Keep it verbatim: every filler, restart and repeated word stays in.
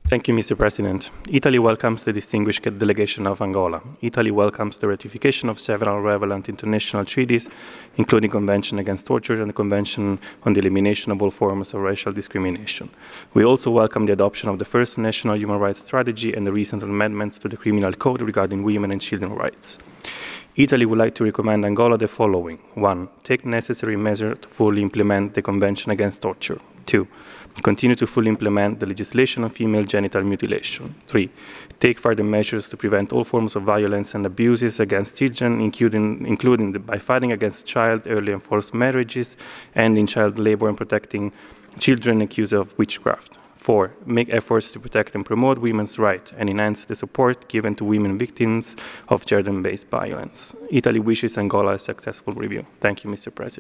Thank you, Mister President. Italy welcomes the distinguished delegation of Angola. Italy welcomes the ratification of several relevant international treaties, including the Convention Against Torture and the Convention on the Elimination of All Forms of Racial Discrimination. We also welcome the adoption of the first national human rights strategy and the recent amendments to the Criminal Code regarding women and children's rights. Italy would like to recommend Angola the following. One, take necessary measures to fully implement the Convention Against Torture. Two, continue to fully implement the legislation on female genital mutilation. Three, take further measures to prevent all forms of violence and abuses against children, including, including the, by fighting against child early and forced marriages, ending child labor and protecting children accused of witchcraft. Four, make efforts to protect and promote women's rights and enhance the support given to women victims of gender-based violence. Italy wishes Angola a successful review. Thank you, Mister President.